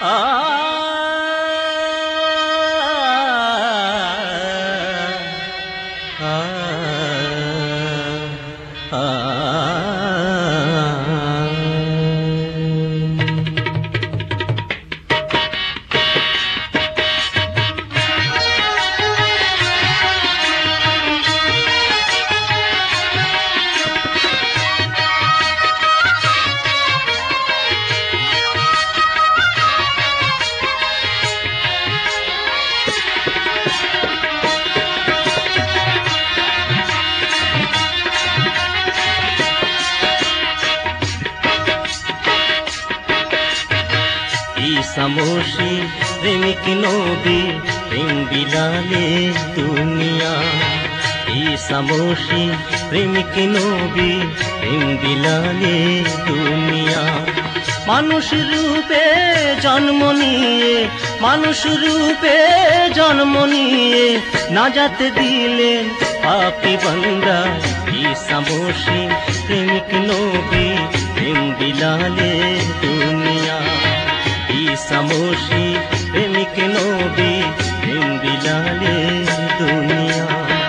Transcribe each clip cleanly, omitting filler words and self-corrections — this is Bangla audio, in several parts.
সামোশি প্রেমিক নবী প্রেম বিলালে দুনিয়া এই সামোশি প্রেমিক নবী প্রেম বিলালে দুনিয়া মানুষ রূপে জন্ম নিয়ে মানুষ রূপে জন্ম নিয়ে নাজাত দিলেন পাপী বান্দা এই সামোশি প্রেমিক নবী প্রেম বিলালে দুনিয়া সামোশি প্রেমিক নবী প্রেম বিলালে দুনিয়া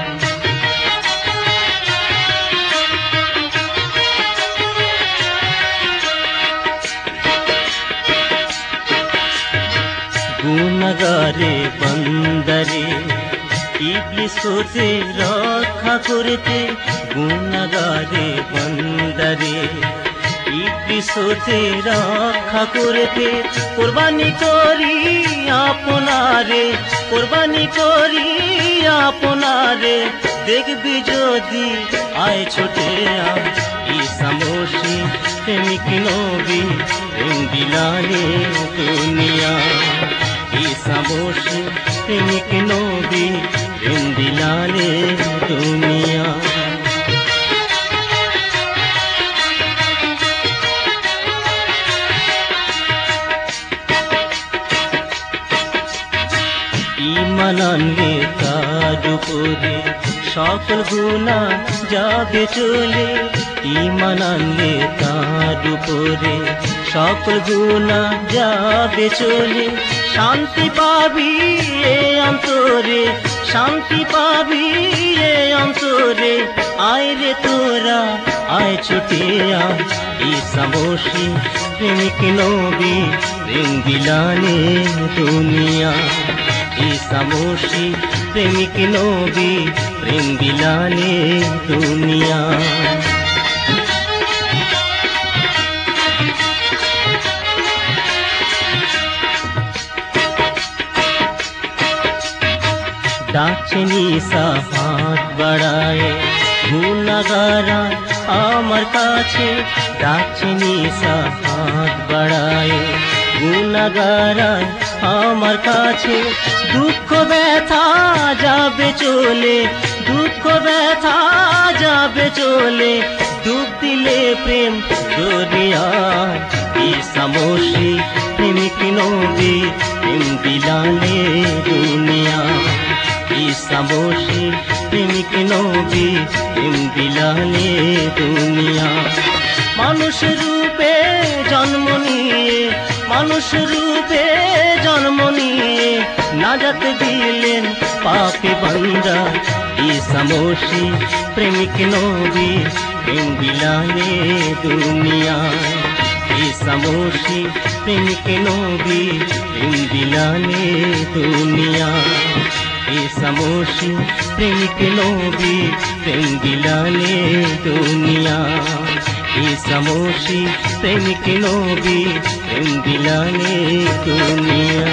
গুনাহগারে বান্দারে ইবলিস হতে রক্ষা করতে গুনাহগারে বান্দারে ইবলিস হতে রক্ষা করতে কুরবানি করি আপনারে কুরবানি করি আপনারে দেখবি যদি আয় ছোটে এই সামোশি প্রেমিক নবী প্রেম বিলালে দুনিয়া এই সামোশি প্রেমিক নবী প্রেম বিলালে দুনিয়া ঈমান আনলে তার উপরে সকল গুনাহ যাবে চলে ঈমান আনলে তার উপরে সকল গুনাহ যাবে চলে শান্তি পাবি এ অন্তরে শান্তি পাবি এ অন্তরে আয় রে তোরা আয় ছুটে এই সামোশি প্রেমিক নবী প্রেম বিলালে দুনিয়া এই সামোশি প্রেমিক নবী প্রেম বিলালে দুনিয়া ডাকছেনি সাহাত বাড়ায় গুনাহগারা আমার কাছে ডাকছেনি সাহাত বাড়ায় গুনাহগারা আমার কাছে দুঃখ ব্যথা যাবে চলে দুঃখ ব্যথা যাবে চলে ডুব দিলে প্রেম দরিয়ায় এই সামোশি প্রেমিক নবী প্রেম বিলালে দুনিয়া এই সামোশি প্রেমিক নবী প্রেম বিলালে দুনিয়া মানুষ রূপে জন্ম নিয়ে মানুষ রূপে জন্ম নিয়ে নাজাত দিলেন পাপী বান্দা এই সামোশি প্রেমিক নবী প্রেম বিলালে দুনিয়া এই সামোশি প্রেমিক নবী প্রেম বিলালে দুনিয়া এই সামোশি প্রেমিক নবী প্রেম বিলালে দুনিয়া এই সামোশি প্রেমিক নবী প্রেম বিলালে দুনিয়া।